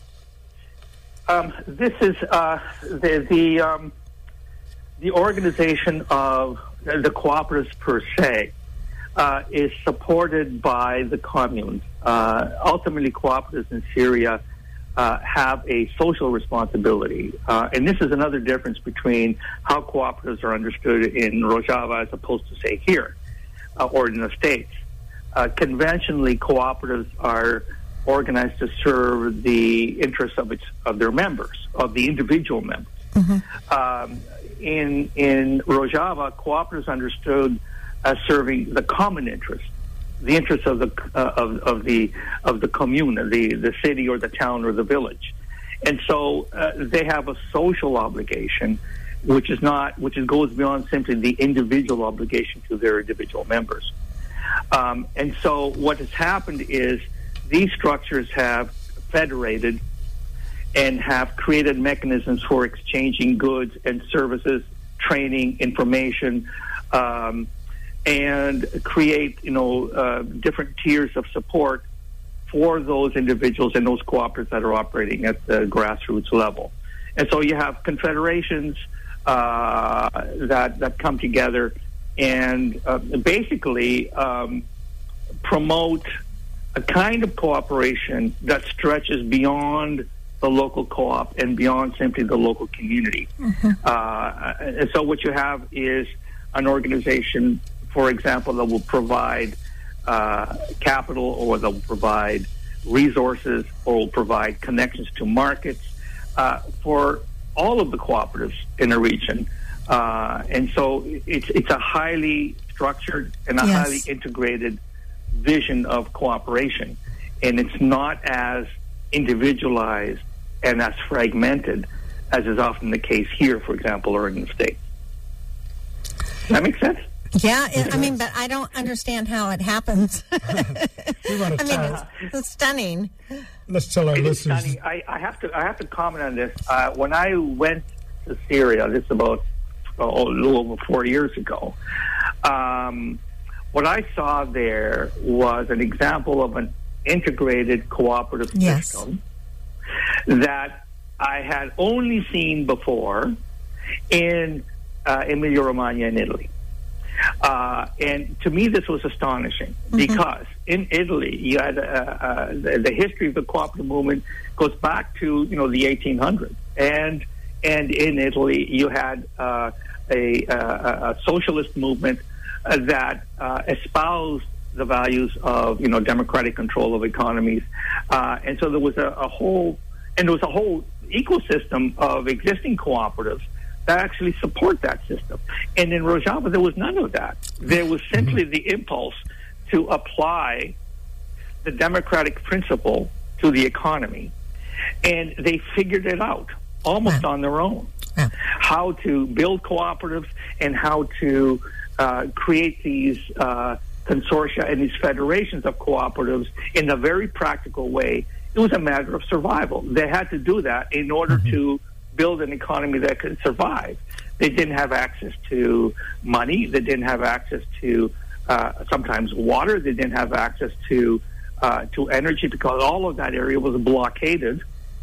Speaker 5: Um, this is uh, the the, um, the organization of the cooperatives per se uh, is supported by the communes. Uh, ultimately, cooperatives in Syria uh, have a social responsibility, uh, and this is another difference between how cooperatives are understood in Rojava as opposed to, say, here uh, or in the States. Uh, conventionally, cooperatives are organized to serve the interests of its of their members, of the individual members. Mm-hmm. Um, in in Rojava, cooperatives understood as serving the common interest, the interests of the uh, of of the of the commune, the the city or the town or the village, and so uh, they have a social obligation, which is not which is, goes beyond simply the individual obligation to their individual members. Um, and so what has happened is these structures have federated and have created mechanisms for exchanging goods and services, training, information, um, and create, you know, uh, different tiers of support for those individuals and those cooperatives that are operating at the grassroots level. And so you have confederations uh, that that come together and uh, basically um, promote a kind of cooperation that stretches beyond the local co-op and beyond simply the local community. Mm-hmm. Uh, and so what you have is an organization, for example, that will provide uh, capital or that will provide resources or will provide connections to markets uh, for all of the cooperatives in a region. Uh, and so it's, it's a highly structured and a
Speaker 3: Yes.
Speaker 5: highly integrated vision of cooperation, and it's not as individualized and as fragmented as is often the case here, for example, or in the States. Does that make sense?
Speaker 3: Yeah, it, I mean, but I don't understand how it happens.
Speaker 1: We want to
Speaker 3: I mean,
Speaker 1: tell,
Speaker 3: it's, it's stunning.
Speaker 1: let's tell our
Speaker 5: It is
Speaker 1: listeners.
Speaker 5: stunning. I, I have to I have to comment on this. Uh, when I went to Syria, this is about oh, a little over four years ago. Um, what I saw there was an example of an integrated cooperative
Speaker 3: Yes.
Speaker 5: system that I had only seen before in uh, Emilia-Romagna in Italy. Uh, and to me, this was astonishing mm-hmm. because in Italy, you had uh, uh, the, the history of the cooperative movement goes back to you know the eighteen hundreds, and and in Italy, you had uh, a, a, a socialist movement uh, that uh, espoused the values of you know democratic control of economies, uh, and so there was a, a whole and there was a whole ecosystem of existing cooperatives that actually support that system. And in Rojava, there was none of that. There was simply the impulse to apply the democratic principle to the economy. And they figured it out almost
Speaker 3: wow.
Speaker 5: on their own.
Speaker 3: Wow.
Speaker 5: How to build cooperatives and how to uh, create these uh, consortia and these federations of cooperatives in a very practical way. It was a matter of survival. They had to do that in order mm-hmm. to build an economy that could survive. They didn't have access to money. They didn't have access to uh, sometimes water. They didn't have access to uh, to energy because all of that area was blockaded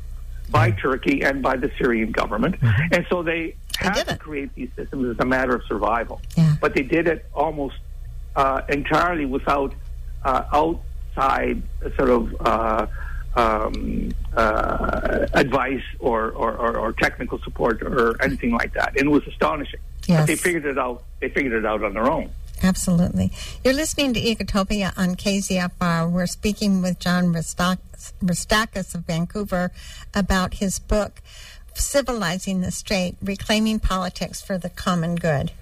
Speaker 5: by Turkey and by the Syrian government. Mm-hmm. And so they had to create these systems as a matter of survival.
Speaker 3: Yeah.
Speaker 5: But they did it almost uh, entirely without uh, outside sort of uh, Um, uh, advice or, or, or, or technical support or anything like that. And it was astonishing.
Speaker 3: Yes.
Speaker 5: But they figured it out. They figured it out on their own.
Speaker 3: Absolutely. You're listening to Ecotopia on K Z F R. We're speaking with John Rastakis of Vancouver about his book, Civilizing the Strait, Reclaiming Politics for the Common Good.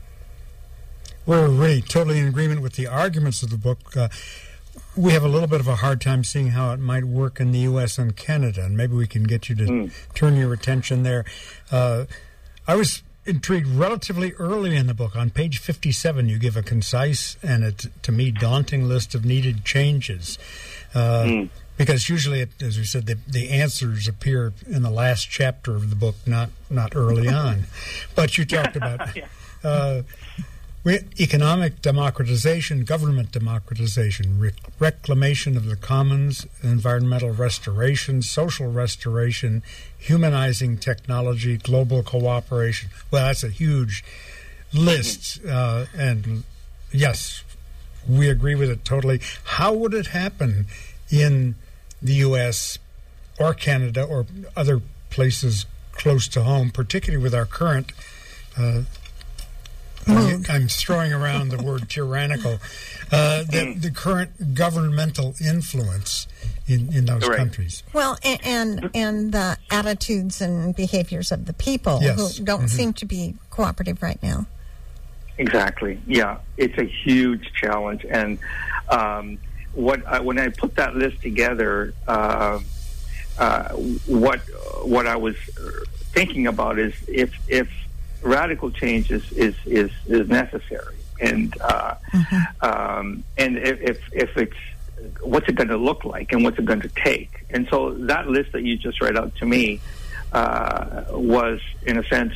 Speaker 1: We're really totally in agreement with the arguments of the book. Uh, we have a little bit of a hard time seeing how it might work in the U S and Canada, and maybe we can get you to mm. turn your attention there. Uh, I was intrigued. Relatively early in the book, on page fifty-seven, you give a concise and, it, to me, daunting list of needed changes. Uh, mm. Because usually, it, as we said, the, the answers appear in the last chapter of the book, not not early on. But you talked about
Speaker 5: yeah.
Speaker 1: uh, economic democratization, government democratization, rec- reclamation of the commons, environmental restoration, social restoration, humanizing technology, global cooperation. Well, that's a huge list. Uh, and yes, we agree with it totally. How would it happen in the U S or Canada or other places close to home, particularly with our current, uh, I'm, I'm throwing around the word tyrannical, uh, the, the current governmental influence in, in those
Speaker 5: right.
Speaker 1: countries.
Speaker 3: Well, and, and and the attitudes and behaviors of the people
Speaker 1: Yes.
Speaker 3: who don't
Speaker 1: Mm-hmm.
Speaker 3: seem to be cooperative right now.
Speaker 5: Exactly. Yeah, it's a huge challenge, and um, what I, when I put that list together, uh, uh, what what I was thinking about is if if radical change is is, is, is necessary, and uh, mm-hmm. um, and if, if if it's what's it going to look like, and what's it going to take, and so that list that you just read out to me uh, was, in a sense,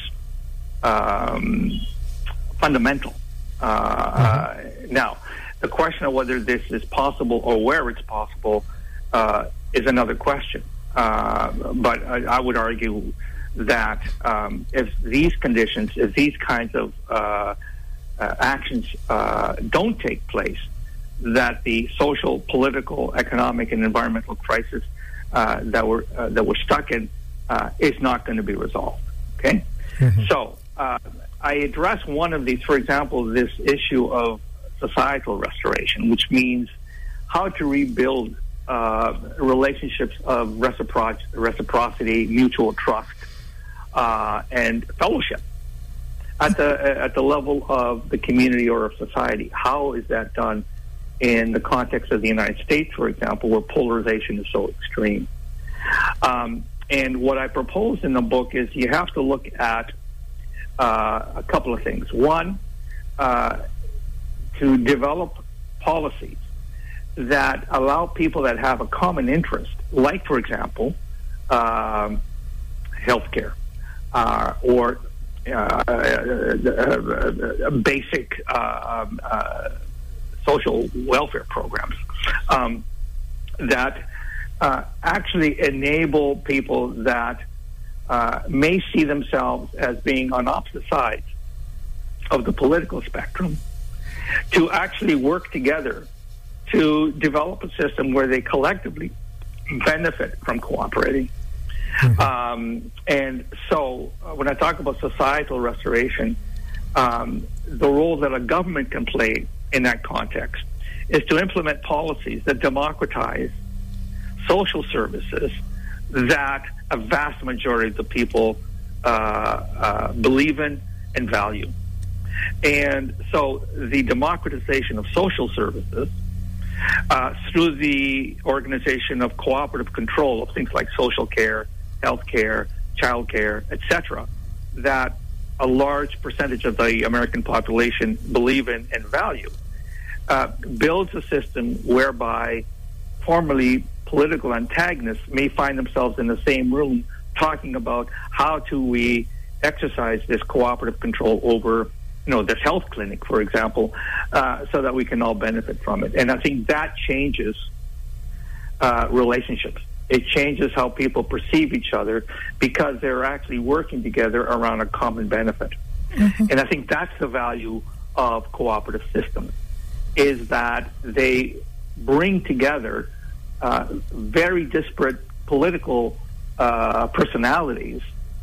Speaker 5: um, fundamental. Uh, mm-hmm. uh, now, the question of whether this is possible or where it's possible uh, is another question. Uh, but I, I would argue that um, if these conditions, if these kinds of uh, uh, actions uh, don't take place, that the social, political, economic, and environmental crisis uh, that we're uh, that we're stuck in uh, is not going to be resolved. Okay, mm-hmm. so uh, I address one of these, for example, this issue of societal restoration, which means how to rebuild uh, relationships of recipro- reciprocity, mutual trust, uh, and fellowship at the at the level of the community or of society. How is that done in the context of the United States, for example, where polarization is so extreme? Um, and what I propose in the book is you have to look at uh, a couple of things. One, uh, to develop policies that allow people that have a common interest, like, for example, um, healthcare uh, or uh, uh, basic uh, uh, social welfare programs um, that uh, actually enable people that uh, may see themselves as being on opposite sides of the political spectrum to actually work together to develop a system where they collectively benefit from cooperating. Mm-hmm. Um, and so uh, when I talk about societal restoration, um, the role that a government can play in that context is to implement policies that democratize social services that a vast majority of the people uh, uh, believe in and value. And so the democratization of social services uh, through the organization of cooperative control of things like social care, health care, child care, et cetera, that a large percentage of the American population believe in and value, uh, builds a system whereby formerly political antagonists may find themselves in the same room talking about how do we exercise this cooperative control over, you know, this health clinic, for example, uh, so that we can all benefit from it. And I think that changes uh, relationships. It changes how people perceive each other because they're actually working together around a common benefit. Mm-hmm. And I think that's the value of cooperative systems, is that they bring together uh, very disparate political uh, personalities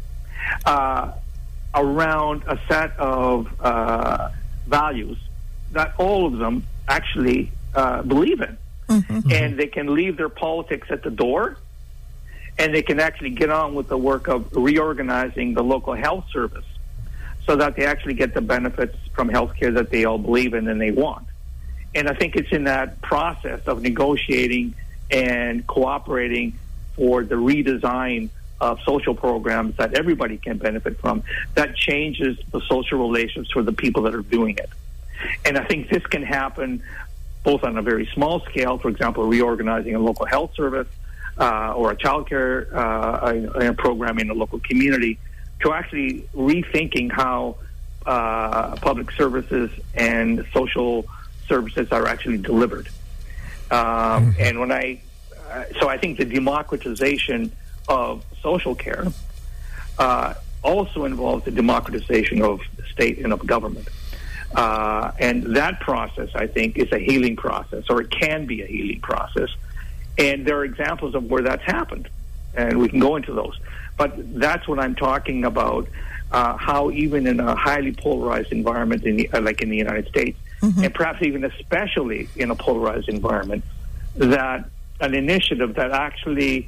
Speaker 5: uh, around a set of uh, values that all of them actually uh, believe in. Mm-hmm. And they can leave their politics at the door, and they can actually get on with the work of reorganizing the local health service so that they actually get the benefits from health care that they all believe in and they want. And I think it's in that process of negotiating and cooperating for the redesign of social programs that everybody can benefit from, that changes the social relations for the people that are doing it. And I think this can happen both on a very small scale, for example, reorganizing a local health service uh, or a child care uh, a, a program in a local community, to actually rethinking how uh, public services and social services are actually delivered. Um, and when I, uh, so I think the democratization of social care uh, also involves the democratization of the state and of government. Uh, and that process, I think, is a healing process, or it can be a healing process. And there are examples of where that's happened, and we can go into those. But that's what I'm talking about, uh, how even in a highly polarized environment, in the, uh, like in the United States, mm-hmm. and perhaps even especially in a polarized environment, that an initiative that actually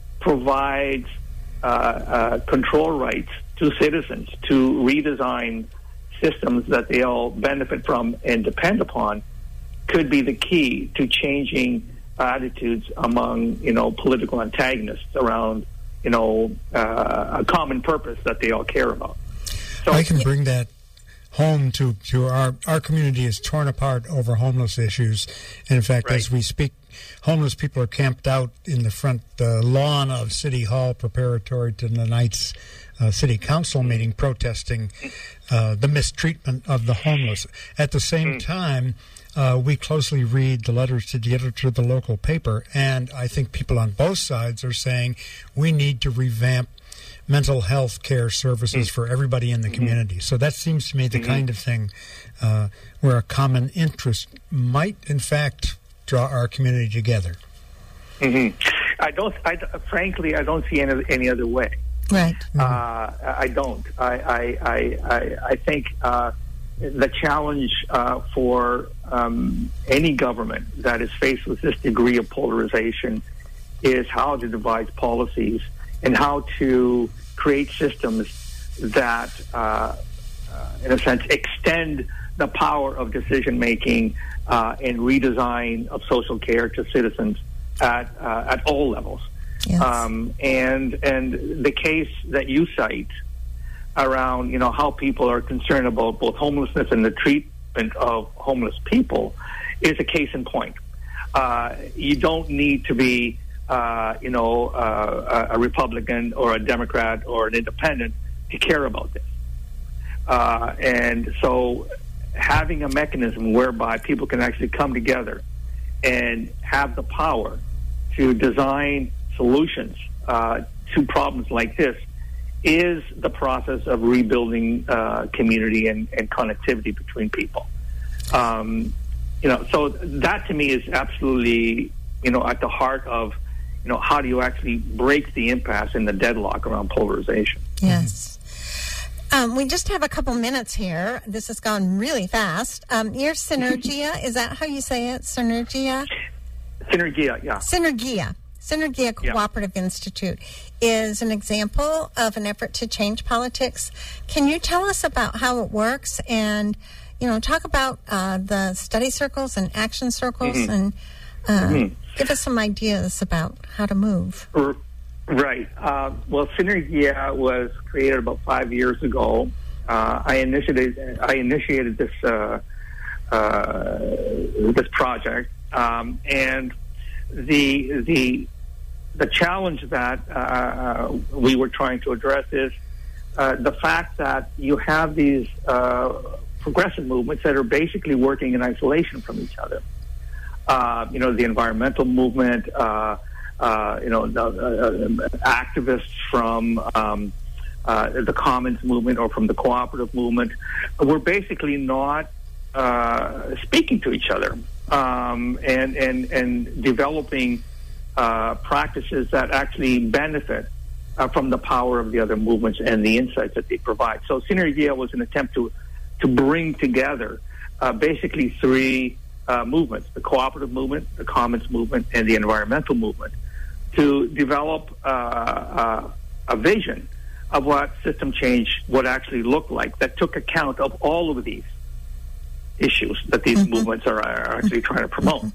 Speaker 5: provides uh, uh, control rights to citizens to redesign systems that they all benefit from and depend upon could be the key to changing attitudes among, you know, political antagonists around, you know, uh, a common purpose that they all care about. So
Speaker 1: I can bring that home to, to our, our community is torn apart over homeless issues. And in fact,
Speaker 5: right.
Speaker 1: as we speak, homeless people are camped out in the front uh, lawn of City Hall preparatory to tonight's uh, City Council meeting, protesting uh, the mistreatment of the homeless. At the same time, uh, we closely read the letters to the editor of the local paper, and I think people on both sides are saying we need to revamp mental health care services for everybody in the community. So that seems to me the kind of thing uh, where a common interest might, in fact, draw our community together.
Speaker 5: Mm-hmm. I don't. I, frankly, I don't see any, any other way.
Speaker 3: Right.
Speaker 5: Uh, I don't. I. I. I. I, I think uh, the challenge uh, for um, any government that is faced with this degree of polarization is how to devise policies and how to create systems that, uh, uh, in a sense, extend the power of decision-making uh, and redesign of social care to citizens at uh, at all levels.
Speaker 3: Yes.
Speaker 5: Um, and and the case that you cite around, you know, how people are concerned about both homelessness and the treatment of homeless people is a case in point. Uh, you don't need to be Uh, you know, uh, a Republican or a Democrat or an independent to care about this. Uh, and so having a mechanism whereby people can actually come together and have the power to design solutions uh, to problems like this is the process of rebuilding uh, community and, and connectivity between people. Um, you know, so that to me is absolutely, you know, at the heart of, you know, how do you actually break the impasse and the deadlock around polarization?
Speaker 3: Yes. Um, we just have a couple minutes here. This has gone really fast. Um, your Synergia, is that how you say it? Synergia?
Speaker 5: Synergia, yeah.
Speaker 3: Synergia. Synergia Cooperative yeah. Institute is an example of an effort to change politics. Can you tell us about how it works and, you know, talk about uh, the study circles and action circles mm-hmm. and uh, mm-hmm. give us some ideas about how to move.
Speaker 5: Right. Uh, well, Synergia was created about five years ago. Uh, I initiated I initiated this uh, uh, this project, um, and the the the challenge that uh, we were trying to address is uh, the fact that you have these uh, progressive movements that are basically working in isolation from each other. Uh, you know, the environmental movement, uh, uh, you know, the, uh, activists from um, uh, the Commons movement or from the cooperative movement were basically not uh, speaking to each other um, and, and, and developing uh, practices that actually benefit uh, from the power of the other movements and the insights that they provide. So Synergia was an attempt to, to bring together uh, basically three Uh, movements, the cooperative movement, the commons movement, and the environmental movement, to develop uh, uh, a vision of what system change would actually look like that took account of all of these issues that these mm-hmm. movements are, are actually trying to promote.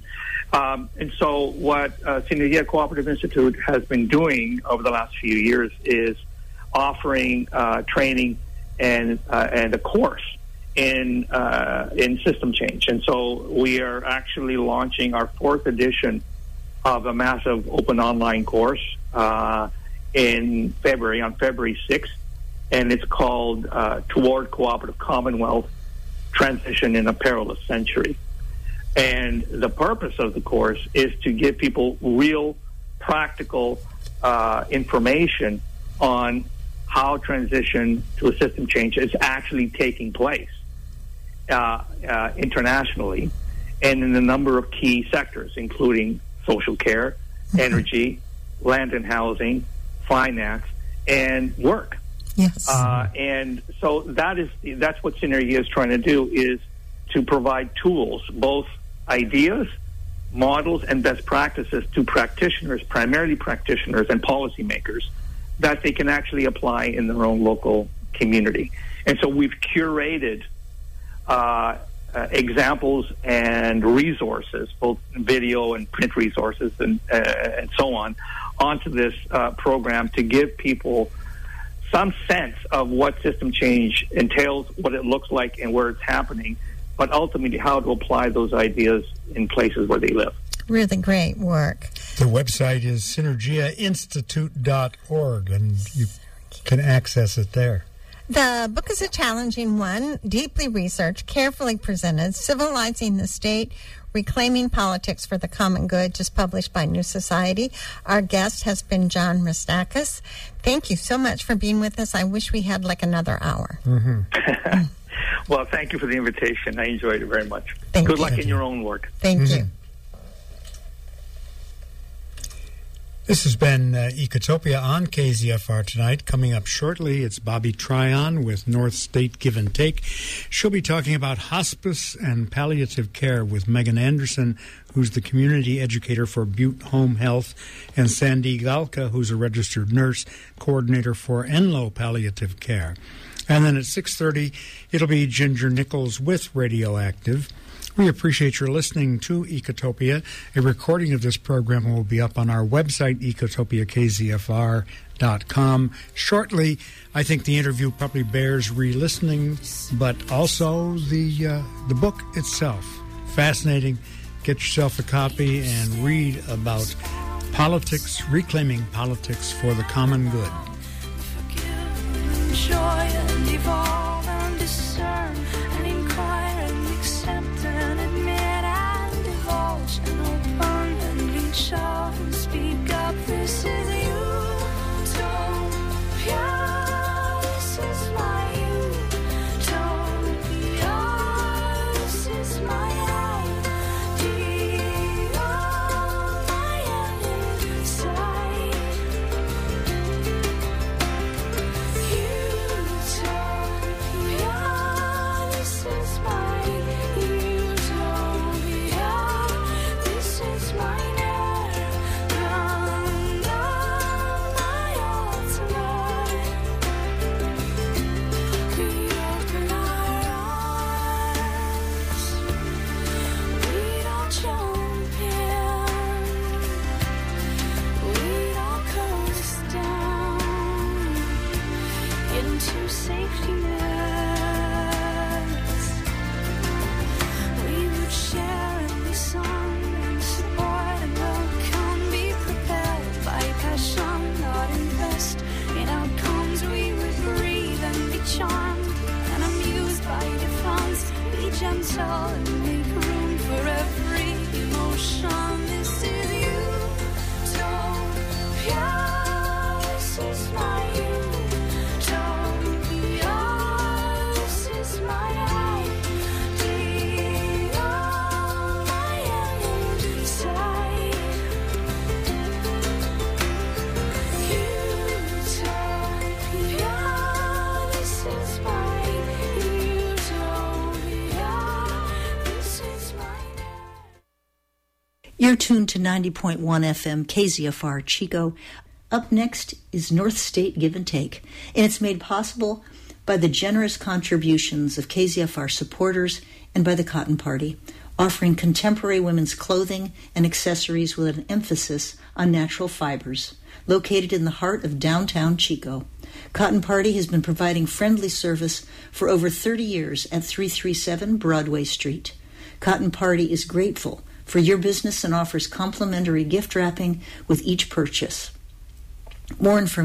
Speaker 5: Um, and so what uh, Synergia Cooperative Institute has been doing over the last few years is offering uh, training and uh, and a course in uh, in system change. And so we are actually launching our fourth edition of a massive open online course uh, in February, on February sixth, and it's called uh, Toward Cooperative Commonwealth, Transition in a Perilous Century. And the purpose of the course is to give people real, practical uh, information on how transition to a system change is actually taking place uh, uh, internationally and in a number of key sectors, including social care, energy, land and housing, finance, and work.
Speaker 3: Yes.
Speaker 5: Uh, and so that is that's what Synergia is trying to do, is to provide tools, both ideas, models, and best practices to practitioners, primarily practitioners and policymakers, that they can actually apply in their own local community. And so we've curated uh, uh, examples and resources, both video and print resources and, uh, and so on, onto this uh, program to give people some sense of what system change entails, what it looks like, and where it's happening, but ultimately how to apply those ideas in places where they live.
Speaker 3: Really great work.
Speaker 1: The website is synergia institute dot org, and you can access it there.
Speaker 3: The book is a challenging one, deeply researched, carefully presented, Civilizing the State, Reclaiming Politics for the Common Good, just published by New Society. Our guest has been John Restakis. Thank you so much for being with us. I wish we had like another hour.
Speaker 1: Mm-hmm.
Speaker 5: Well, thank you for the invitation. I enjoyed it very much.
Speaker 3: Thank
Speaker 5: Good
Speaker 3: you.
Speaker 5: luck
Speaker 1: Thank
Speaker 5: in
Speaker 1: you.
Speaker 5: your own work.
Speaker 3: Thank
Speaker 1: Mhm.
Speaker 3: you.
Speaker 1: This has been uh, Ecotopia on K Z F R tonight. Coming up shortly, it's Bobby Tryon with North State Give and Take. She'll be talking about hospice and palliative care with Megan Anderson, who's the community educator for Butte Home Health, and Sandy Galka, who's a registered nurse coordinator for Enloe Palliative Care. And then at six thirty, it'll be Ginger Nichols with Radioactive. We appreciate your listening to Ecotopia. A recording of this program will be up on our website, ecotopia k z f r dot com. Shortly, I think the interview probably bears re-listening, but also the uh, the book itself. Fascinating. Get yourself a copy and read about politics, reclaiming politics for the common good.
Speaker 4: Enjoy and evolve and discern and inquire and accept and admit and divulge and open and reach out and speak up. This is utopia. This is my utopia. This is my idea. My end inside. Into safety nets, we would share and be sung and support and welcome, be propelled by passion, not invest in outcomes. We would breathe and be charmed and amused by difference, be gentle and make room for every emotion. This is utopia. This is my
Speaker 6: You're tuned to ninety point one F M K Z F R Chico. Up next is North State Give and Take, and it's made possible by the generous contributions of K Z F R supporters and by the Cotton Party. offering contemporary women's clothing and accessories with an emphasis on natural fibers. Located in the heart of downtown Chico, Cotton Party has been providing friendly service for over thirty years at three thirty-seven Broadway Street. Cotton Party is grateful for your business and offers complimentary gift wrapping with each purchase. More information